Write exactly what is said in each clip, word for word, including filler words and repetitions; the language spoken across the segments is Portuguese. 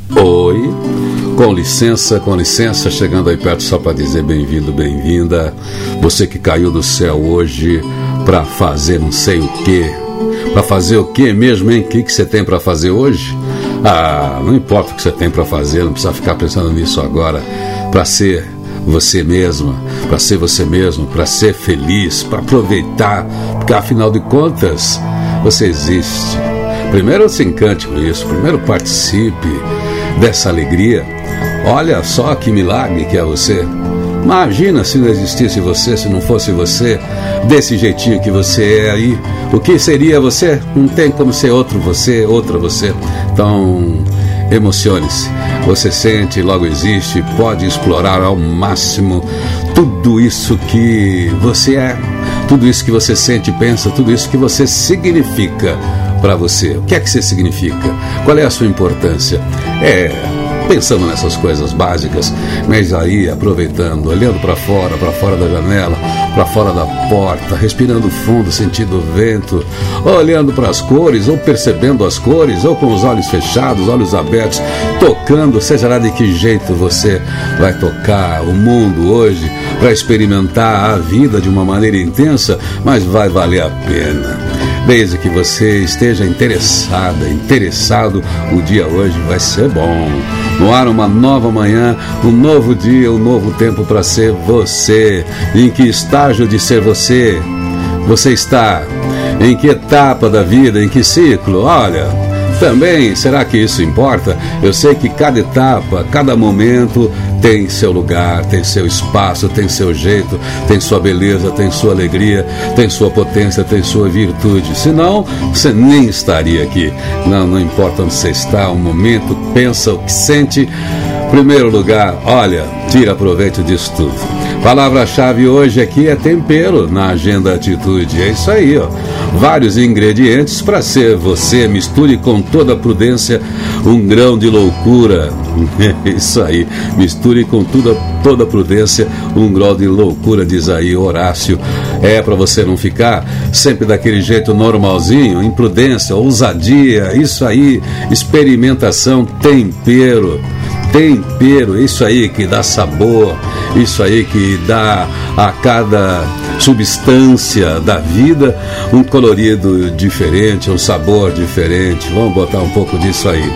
Oi, com licença, com licença, chegando aí perto só para dizer bem-vindo, bem-vinda. Você que caiu do céu hoje para fazer não sei o quê. Para fazer o quê mesmo, hein? O que, que você tem para fazer hoje? Ah, não importa o que você tem para fazer, não precisa ficar pensando nisso agora. Para ser você mesma, para ser você mesmo, para ser feliz, para aproveitar, porque afinal de contas, você existe. Primeiro se encante com isso, primeiro participe dessa alegria. Olha só que milagre que é você. Imagina se não existisse você, se não fosse você, desse jeitinho que você é aí. O que seria você? Não tem como ser outro você, outra você. Então, emocione-se. Você sente, logo existe, pode explorar ao máximo tudo isso que você é, tudo isso que você sente e pensa, tudo isso que você significa para você. O que é que você significa? Qual é a sua importância? É, pensando nessas coisas básicas, mas aí aproveitando, olhando para fora, para fora da janela, para fora da porta, respirando fundo, sentindo o vento, olhando para as cores, ou percebendo as cores, ou com os olhos fechados, olhos abertos, tocando, seja lá de que jeito você vai tocar o mundo hoje, para experimentar a vida de uma maneira intensa, mas vai valer a pena. Desde que você esteja interessada, interessado, o dia hoje vai ser bom. No ar, uma nova manhã, um novo dia, um novo tempo para ser você. Em que estágio de ser você você está? Em que etapa da vida? Em que ciclo? Olha, também, será que isso importa? Eu sei que cada etapa, cada momento tem seu lugar, tem seu espaço, tem seu jeito, tem sua beleza, tem sua alegria, tem sua potência, tem sua virtude. Senão, você nem estaria aqui. Não, não importa onde você está, um momento, pensa o que sente. Primeiro lugar, olha, tira proveito disso tudo. Palavra-chave hoje aqui é tempero na Agenda Atitude. É isso aí, ó. Vários ingredientes para ser você. Misture com toda prudência um grão de loucura. Isso aí. Misture com toda, toda prudência um grão de loucura, diz aí Horácio. É para você não ficar sempre daquele jeito normalzinho. Imprudência, ousadia, isso aí. Experimentação, tempero. Tempero, isso aí que dá sabor, isso aí que dá a cada substância da vida um colorido diferente, um sabor diferente. Vamos botar um pouco disso aí.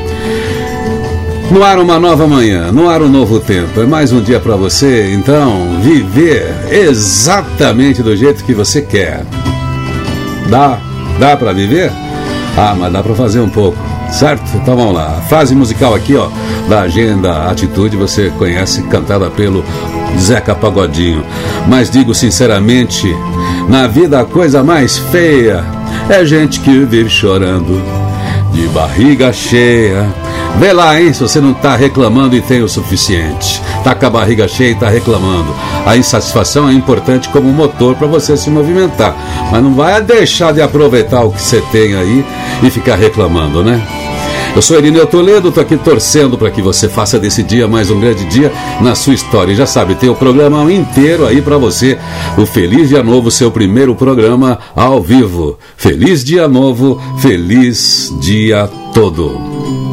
No ar uma nova manhã, no ar um novo tempo. É mais um dia para você, então, viver exatamente do jeito que você quer. Dá? Dá para viver? Ah, mas dá para fazer um pouco. Certo? Então vamos lá. A frase musical aqui, ó, da Agenda Atitude, você conhece, cantada pelo Zeca Pagodinho. Mas digo sinceramente, na vida a coisa mais feia é gente que vive chorando de barriga cheia. Vê lá, hein, se você não tá reclamando e tem o suficiente. Tá com a barriga cheia e tá reclamando. A insatisfação é importante como motor para você se movimentar. Mas não vai deixar de aproveitar o que você tem aí e ficar reclamando, né? Eu sou Irineu Toledo, tô aqui torcendo para que você faça desse dia mais um grande dia na sua história. E já sabe, tem o programa inteiro aí para você. O Feliz Dia Novo, seu primeiro programa ao vivo. Feliz Dia Novo, feliz dia todo.